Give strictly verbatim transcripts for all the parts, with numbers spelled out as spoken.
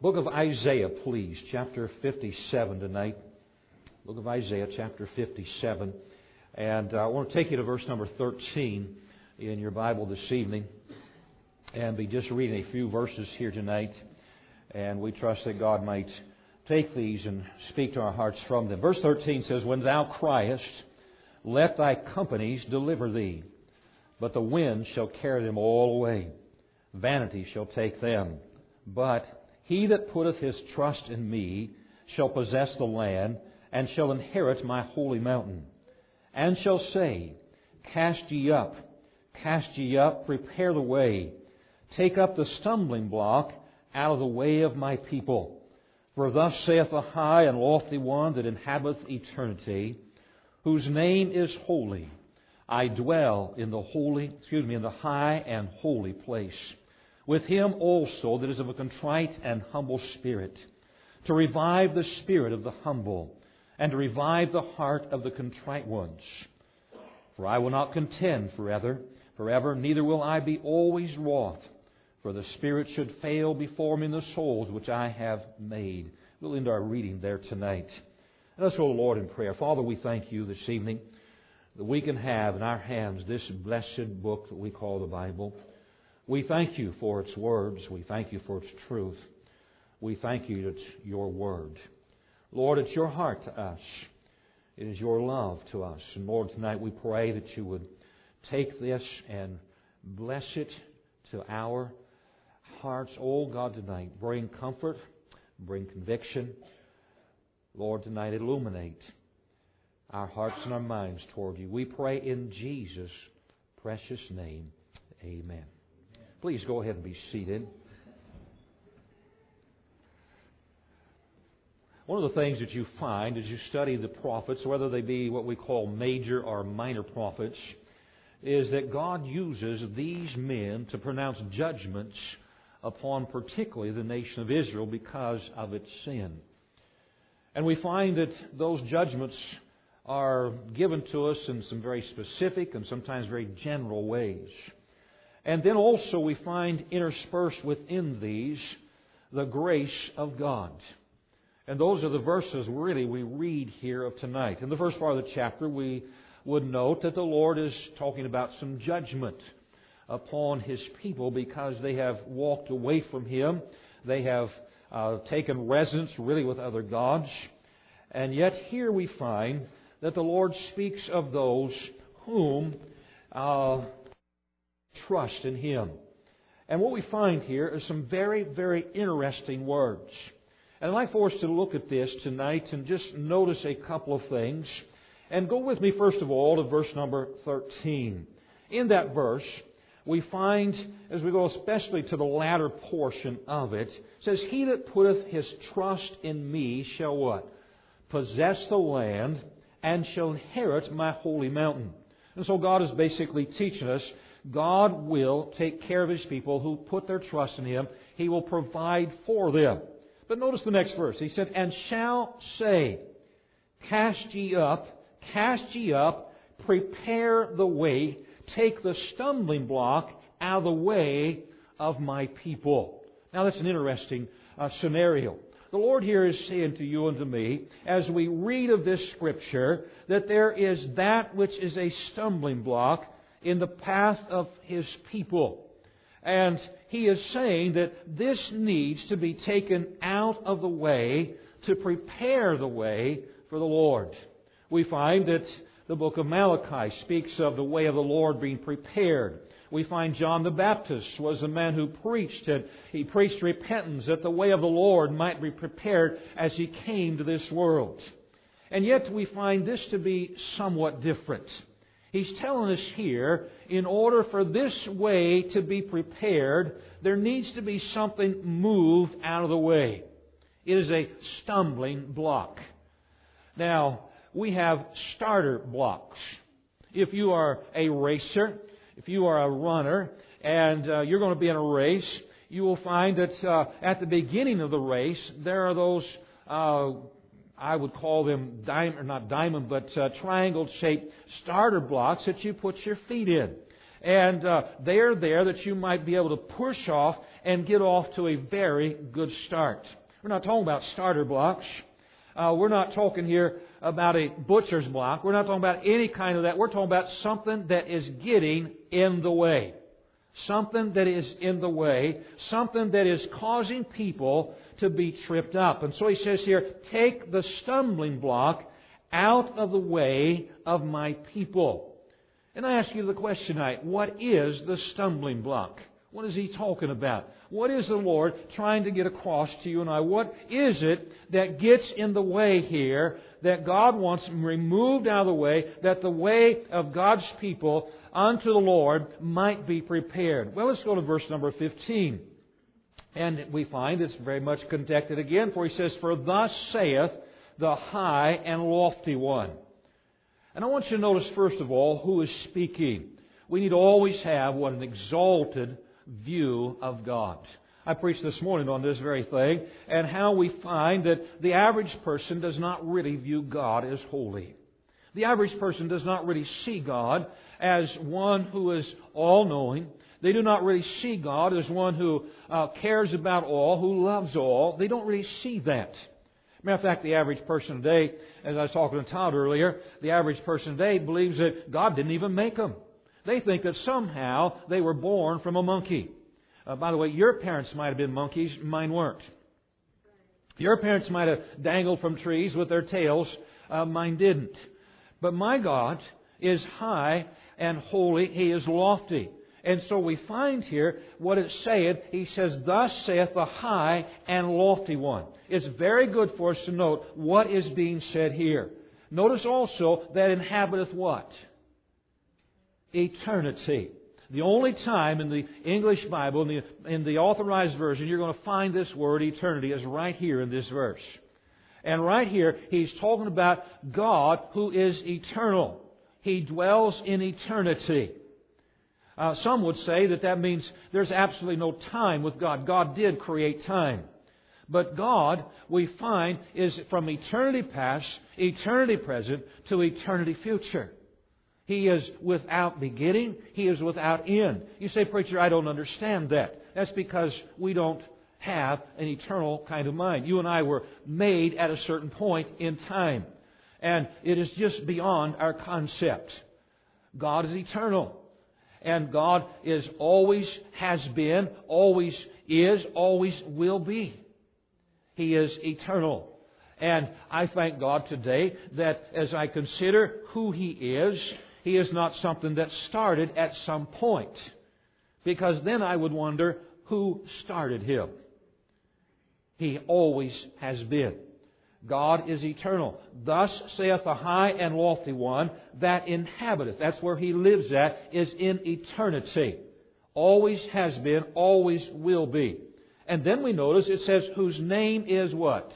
Book of Isaiah, please, chapter fifty-seven tonight. Book of Isaiah, chapter fifty-seven. And uh, I want to take you to verse number thirteen in your Bible this evening. And be just reading a few verses here tonight. And we trust that God might take these and speak to our hearts from them. Verse thirteen says, "When thou criest, let thy companies deliver thee, but the wind shall carry them all away. Vanity shall take them. But he that putteth his trust in me shall possess the land, and shall inherit my holy mountain. And shall say, Cast ye up, cast ye up, prepare the way. Take up the stumbling block out of the way of my people. For thus saith the high and lofty one that inhabiteth eternity, whose name is holy. I dwell in the holy, excuse me, in the high and holy place, with him also that is of a contrite and humble spirit, to revive the spirit of the humble, and to revive the heart of the contrite ones. For I will not contend forever, forever, neither will I be always wroth, for the spirit should fail before me in the souls which I have made." We'll end our reading there tonight. And let's go to the Lord in prayer. Father, we thank you this evening that we can have in our hands this blessed book that we call the Bible. We thank you for its words. We thank you for its truth. We thank you that it's your word. Lord, it's your heart to us. It is your love to us. And Lord, tonight we pray that you would take this and bless it to our hearts. Oh God, tonight, bring comfort, bring conviction. Lord, tonight illuminate our hearts and our minds toward you. We pray in Jesus' precious name. Amen. Please go ahead and be seated. One of the things that you find as you study the prophets, whether they be what we call major or minor prophets, is that God uses these men to pronounce judgments upon particularly the nation of Israel because of its sin. And we find that those judgments are given to us in some very specific and sometimes very general ways. And then also we find interspersed within these the grace of God. And those are the verses really we read here of tonight. In the first part of the chapter we would note that the Lord is talking about some judgment upon His people because they have walked away from Him. They have uh, taken residence really with other gods. And yet here we find that the Lord speaks of those whom uh, trust in Him. And what we find here is some very, very interesting words. And I'd like for us to look at this tonight and just notice a couple of things. And go with me first of all to verse number thirteen. In that verse, we find, as we go especially to the latter portion of it, it says, "He that putteth his trust in me shall" what? "Possess the land, and shall inherit my holy mountain." And so God is basically teaching us God will take care of His people who put their trust in Him. He will provide for them. But notice the next verse. He said, "And shall say, Cast ye up, cast ye up, prepare the way, take the stumbling block out of the way of my people." Now that's an interesting uh, scenario. The Lord here is saying to you and to me, as we read of this Scripture, that there is that which is a stumbling block in the path of His people. And He is saying that this needs to be taken out of the way to prepare the way for the Lord. We find that the book of Malachi speaks of the way of the Lord being prepared. We find John the Baptist was a man who preached, and he preached repentance that the way of the Lord might be prepared as He came to this world. And yet we find this to be somewhat different. He's telling us here, in order for this way to be prepared, there needs to be something moved out of the way. It is a stumbling block. Now, we have starter blocks. If you are a racer, if you are a runner, and uh, you're going to be in a race, you will find that uh, at the beginning of the race, there are those, uh, I would call them diamond, not diamond, but uh, triangle-shaped starter blocks that you put your feet in. And uh, they're there that you might be able to push off and get off to a very good start. We're not talking about starter blocks. Uh, we're not talking here about a butcher's block. We're not talking about any kind of that. We're talking about something that is getting in the way. Something that is in the way. Something that is causing people to be tripped up. And so he says here, take the stumbling block out of the way of my people. And I ask you the question tonight, what is the stumbling block? What is he talking about? What is the Lord trying to get across to you and I? What is it that gets in the way here that God wants removed out of the way, that the way of God's people unto the Lord might be prepared? Well, let's go to verse number fifteen. And we find it's very much connected again, for he says, for thus saith the high and lofty one. And I want you to notice, first of all, who is speaking. We need to always have what an exalted view of God. I preached this morning on this very thing, and how we find that the average person does not really view God as holy. The average person does not really see God as one who is all-knowing. They do not really see God as one who uh, cares about all, who loves all. They don't really see that. Matter of fact, the average person today, as I was talking to Todd earlier, the average person today believes that God didn't even make them. They think that somehow they were born from a monkey. Uh, by the way, your parents might have been monkeys, mine weren't. Your parents might have dangled from trees with their tails, uh, mine didn't. But my God is high and holy, He is lofty. And so we find here what it saith. He says, thus saith the high and lofty one. It's very good for us to note what is being said here. Notice also that inhabiteth what? Eternity. The only time in the English Bible, in the, in the Authorized Version, you're going to find this word eternity is right here in this verse. And right here, he's talking about God who is eternal. He dwells in eternity. Uh, some would say that that means there's absolutely no time with God. God did create time. But God, we find, is from eternity past, eternity present, to eternity future. He is without beginning. He is without end. You say, preacher, I don't understand that. That's because we don't have an eternal kind of mind. You and I were made at a certain point in time. And it is just beyond our concept. God is eternal. And God is always has been, always is, always will be. He is eternal. And I thank God today that as I consider who He is, He is not something that started at some point. Because then I would wonder who started Him. He always has been. God is eternal. Thus saith the high and lofty one that inhabiteth. That's where He lives at, is in eternity. Always has been, always will be. And then we notice it says, whose name is what?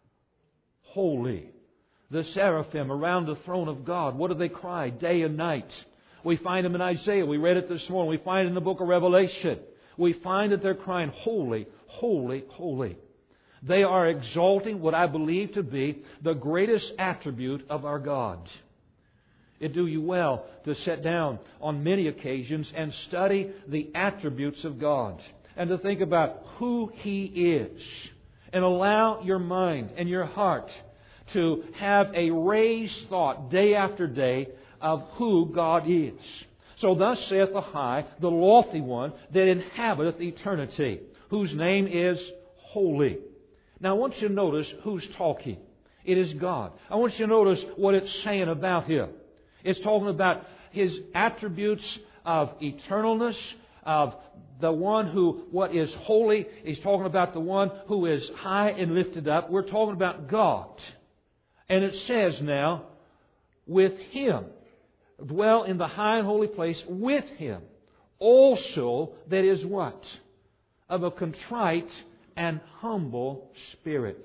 Holy. The seraphim around the throne of God, what do they cry day and night? We find them in Isaiah. We read it this morning. We find it in the book of Revelation. We find that they're crying, holy, holy, holy. They are exalting what I believe to be the greatest attribute of our God. It do you well to sit down on many occasions and study the attributes of God and to think about who He is and allow your mind and your heart to have a raised thought day after day of who God is. So thus saith the high, the lofty one that inhabiteth eternity, whose name is holy. Now I want you to notice who's talking. It is God. I want you to notice what it's saying about Him. It's talking about His attributes of eternalness, of the one who, what is holy. He's talking about the one who is high and lifted up. We're talking about God. And it says now, with Him, dwell in the high and holy place with Him. Also, that is what? Of a contrite and humble spirit.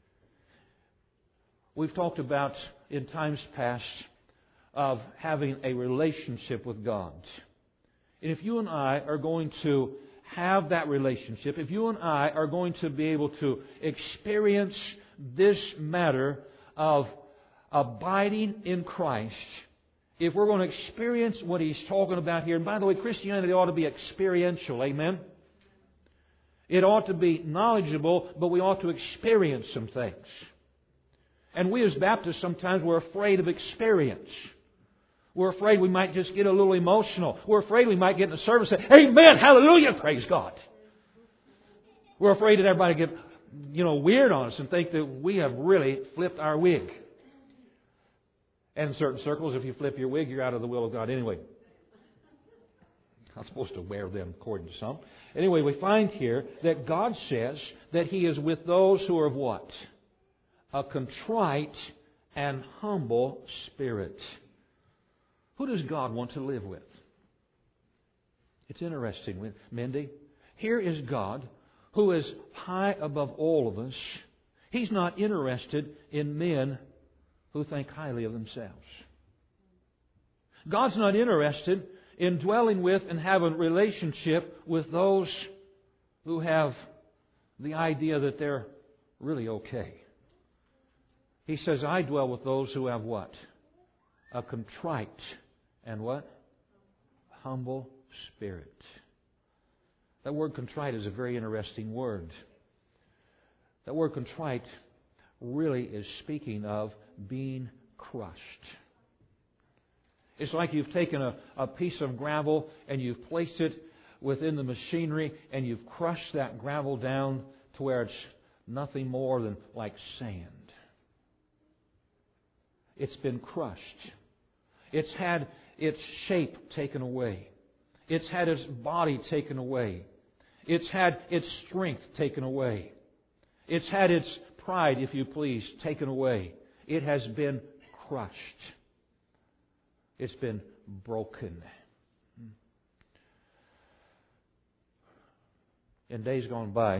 We've talked about in times past of having a relationship with God. And if you and I are going to have that relationship, if you and I are going to be able to experience this matter of abiding in Christ if we're going to experience what He's talking about here, and by the way, Christianity ought to be experiential, amen? It ought to be knowledgeable, but we ought to experience some things. And we as Baptists sometimes we're afraid of experience. We're afraid we might just get a little emotional. We're afraid we might get in the service and say, Amen, hallelujah, praise God. We're afraid that everybody get, you know, weird on us and think that we have really flipped our wig. And in certain circles, if you flip your wig, you're out of the will of God anyway. I'm supposed to wear them according to some. Anyway, we find here that God says that He is with those who are of what? A contrite and humble spirit. Who does God want to live with? It's interesting, Mindy. Here is God who is high above all of us. He's not interested in men who think highly of themselves. God's not interested in dwelling with and having a relationship with those who have the idea that they're really okay. He says, I dwell with those who have what? A contrite and what? Humble spirit. That word contrite is a very interesting word. That word contrite really is speaking of being crushed. It's like you've taken a, a piece of gravel and you've placed it within the machinery and you've crushed that gravel down to where it's nothing more than like sand. It's been crushed. It's had its shape taken away. It's had its body taken away. It's had its strength taken away. It's had its pride, if you please, taken away. It has been crushed. It's been broken. In days gone by,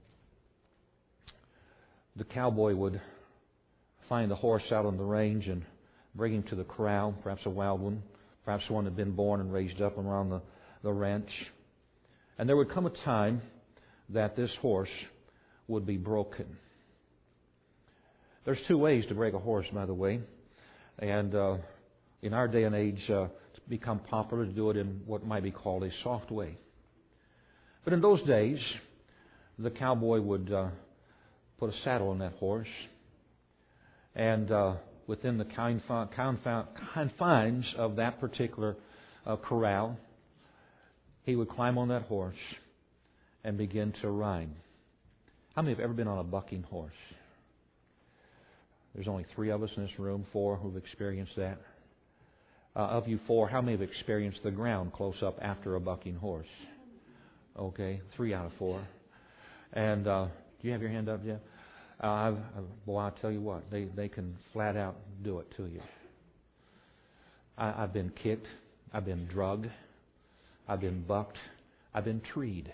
the cowboy would find a horse out on the range and bring him to the corral, perhaps a wild one, perhaps one that had been born and raised up around the, the ranch. And there would come a time that this horse would be broken. There's two ways to break a horse, by the way. And uh, in our day and age, uh, it's become popular to do it in what might be called a soft way. But in those days, the cowboy would uh, put a saddle on that horse. And uh, within the confi- confi- confines of that particular uh, corral, he would climb on that horse and begin to ride. How many have ever been on a bucking horse? There's only three of us in this room, four who've experienced that. Uh, of you four, how many have experienced the ground close up after a bucking horse? Okay, three out of four. And uh, do you have your hand up, Jeff? Uh, I've, I've, boy, I'll tell you what, they, they can flat out do it to you. I, I've been kicked. I've been drugged. I've been bucked. I've been treed.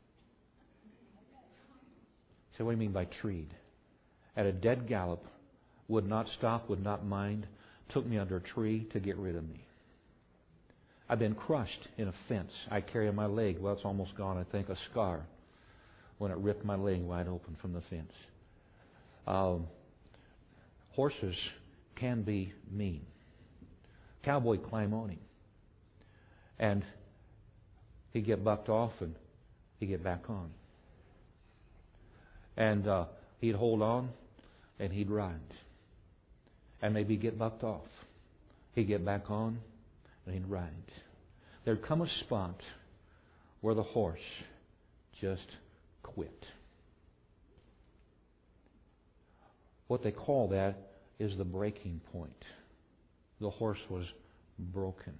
So what do you mean by treed? At a dead gallop, would not stop, would not mind, took me under a tree to get rid of me. I've been crushed in a fence. I carry on my leg, well, it's almost gone, I think, a scar, when it ripped my leg wide open from the fence. Um, horses can be mean. Cowboy climb on him. And he'd get bucked off and he'd get back on. And uh, he'd hold on and he'd ride. And maybe get bucked off. He'd get back on and he'd ride. There'd come a spot where the horse just quit. What they call that is the breaking point. The horse was broken.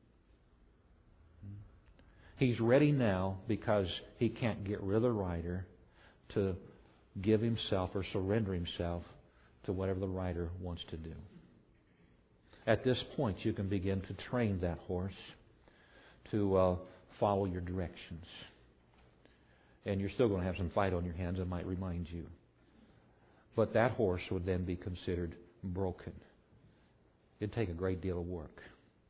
He's ready now because he can't get rid of the rider to give himself or surrender himself to whatever the rider wants to do. At this point, you can begin to train that horse to uh, follow your directions. And you're still going to have some fight on your hands, I might remind you. But that horse would then be considered broken. It'd take a great deal of work.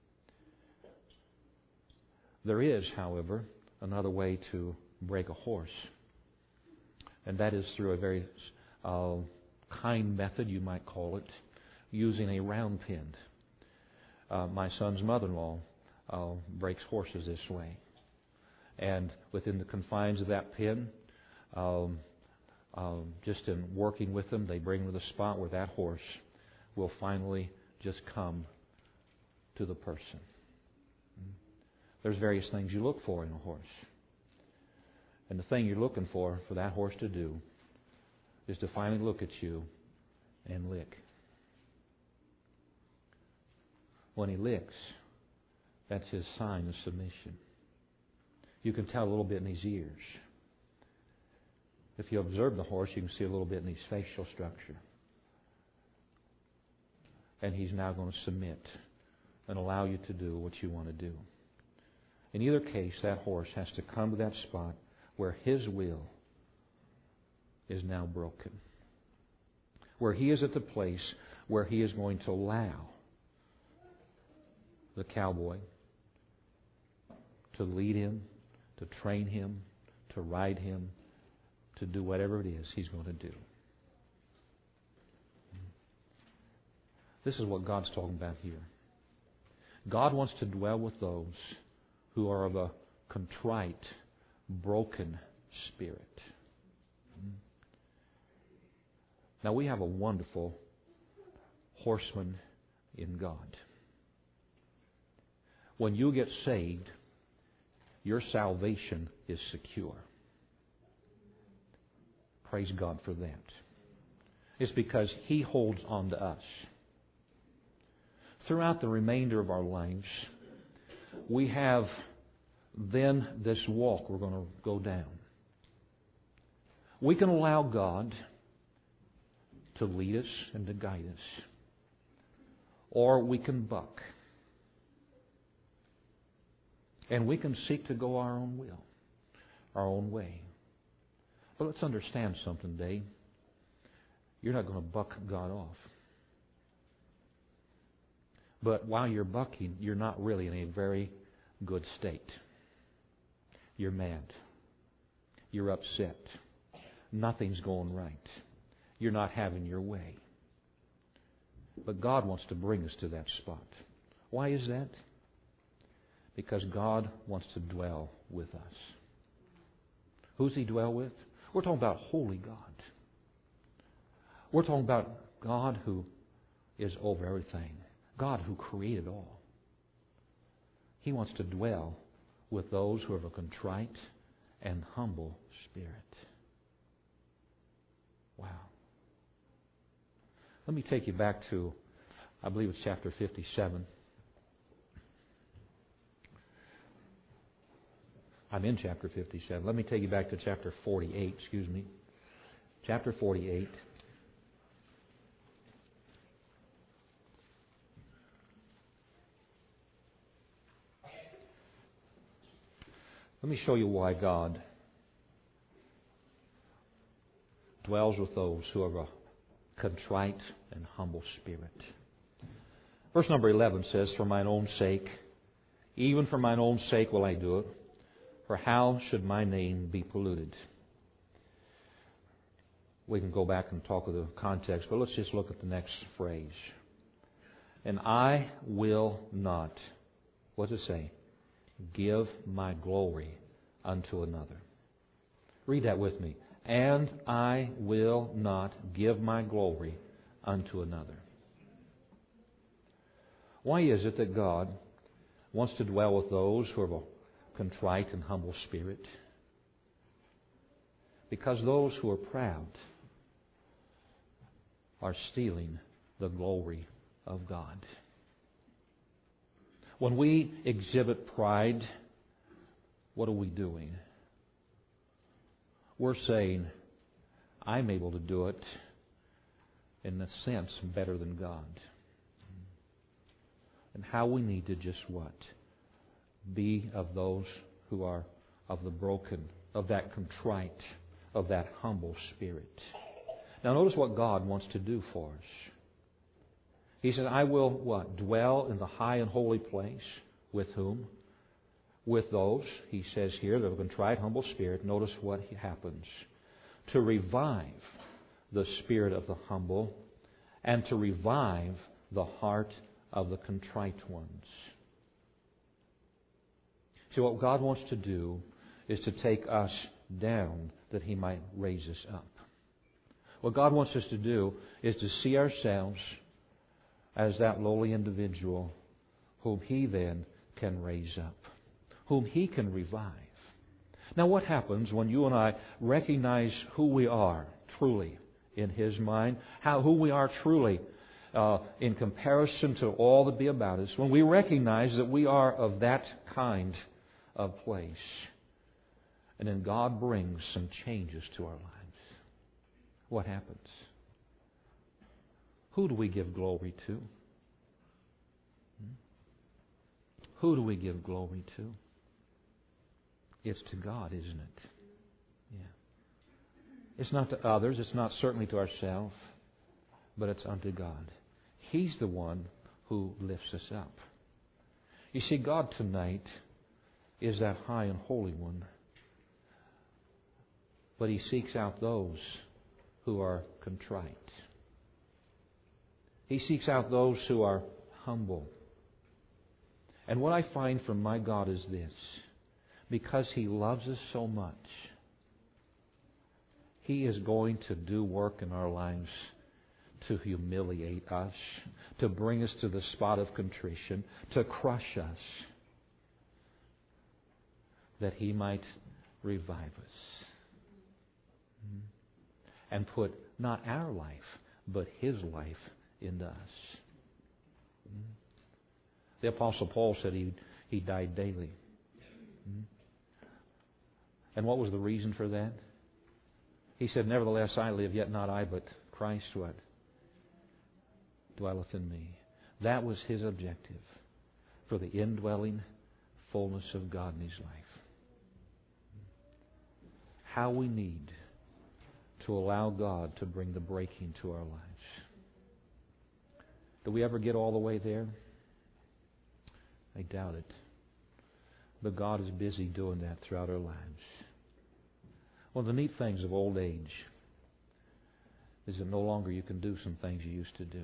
There is, however, another way to break a horse. And that is through a very uh, kind method, you might call it, using a round pin. Uh, my son's mother-in-law uh, breaks horses this way. And within the confines of that pen, um, um, just in working with them, they bring to the spot where that horse will finally just come to the person. There's various things you look for in a horse. And the thing you're looking for, for that horse to do, is to finally look at you and lick. When he licks, that's his sign of submission. You can tell a little bit in his ears. If you observe the horse, you can see a little bit in his facial structure. And he's now going to submit and allow you to do what you want to do. In either case, that horse has to come to that spot where his will is now broken. Where he is at the place where he is going to allow the cowboy to lead him, to train him, to ride him, to do whatever it is he's going to do. This is what God's talking about here. God wants to dwell with those who are of a contrite, broken spirit. Now, we have a wonderful horseman in God. When you get saved, your salvation is secure. Praise God for that. It's because He holds on to us. Throughout the remainder of our lives, we have then this walk we're going to go down. We can allow God to lead us and to guide us. Or we can buck. And we can seek to go our own will, our own way. But let's understand something today. You're not going to buck God off. But while you're bucking, you're not really in a very good state. You're mad. You're upset. Nothing's going right. You're not having your way. But God wants to bring us to that spot. Why is that? Because God wants to dwell with us. Who's He dwell with? We're talking about holy God. We're talking about God who is over everything. God who created all. He wants to dwell with those who have a contrite and humble spirit. Wow. Let me take you back to, I believe it's chapter fifty-seven. I'm in chapter fifty-seven. Let me take you back to chapter forty-eight, excuse me. Chapter forty-eight. Let me show you why God dwells with those who have a contrite and humble spirit. Verse number eleven says, "For mine own sake, even for mine own sake will I do it, for how should my name be polluted?" We can go back and talk of the context, but let's just look at the next phrase. "And I will not," what does it say? "Give my glory unto another." Read that with me. "And I will not give my glory unto another." Why is it that God wants to dwell with those who have a contrite and humble spirit? Because those who are proud are stealing the glory of God. When we exhibit pride, what are we doing? We're saying, I'm able to do it in a sense better than God. And how we need to just what? Be of those who are of the broken, of that contrite, of that humble spirit. Now notice what God wants to do for us. He says, I will what? Dwell in the high and holy place. With whom? With those, he says here, that have a contrite, humble spirit. Notice what happens. To revive the spirit of the humble and to revive the heart of the contrite ones. See, what God wants to do is to take us down that He might raise us up. What God wants us to do is to see ourselves as that lowly individual whom He then can raise up, whom He can revive. Now, what happens when you and I recognize who we are truly in His mind, how who we are truly uh, in comparison to all that be about us, when we recognize that we are of that kind of place, and then God brings some changes to our lives? What happens? Who do we give glory to? Hmm? Who do we give glory to? It's to God, isn't it? Yeah. It's not to others. It's not certainly to ourselves. But it's unto God. He's the one who lifts us up. You see, God tonight is that high and holy one. But He seeks out those who are contrite. He seeks out those who are humble. And what I find from my God is this. Because He loves us so much, He is going to do work in our lives to humiliate us, to bring us to the spot of contrition, to crush us, that He might revive us. And put not our life, but His life into us. The Apostle Paul said he, he died daily. And what was the reason for that? He said, nevertheless I live, yet not I, but Christ what? Dwelleth in me. That was his objective for the indwelling fullness of God in his life. How we need to allow God to bring the breaking to our lives. Do we ever get all the way there? I doubt it. But God is busy doing that throughout our lives. One of the neat things of old age is that no longer you can do some things you used to do.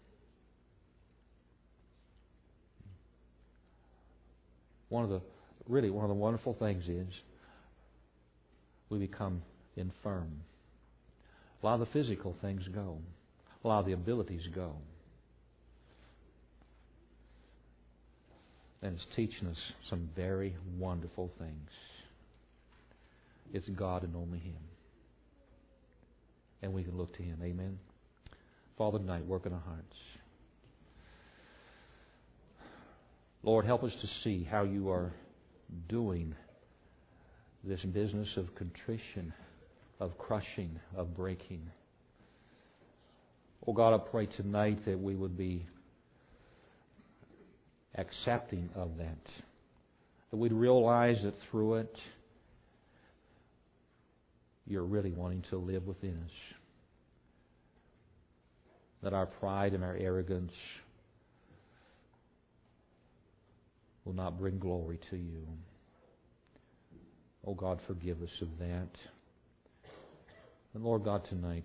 One of the, really, one of the wonderful things is we become infirm. A lot of the physical things go. A lot of the abilities go. And it's teaching us some very wonderful things. It's God and only Him. And we can look to Him. Amen. Father, tonight, work in our hearts. Lord, help us to see how You are doing this business of contrition, of crushing, of breaking. Oh God, I pray tonight that we would be accepting of that. That we'd realize that through it, You're really wanting to live within us. That our pride and our arrogance will not bring glory to You. Oh God, forgive us of that. And Lord God, tonight,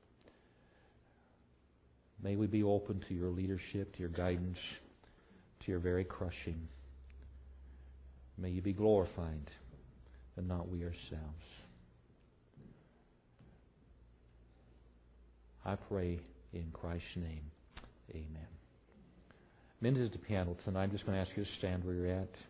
may we be open to Your leadership, to Your guidance, to Your very crushing. May You be glorified and not we ourselves. I pray in Christ's name. Amen. Men, to the piano tonight. I'm just going to ask you to stand where you're at.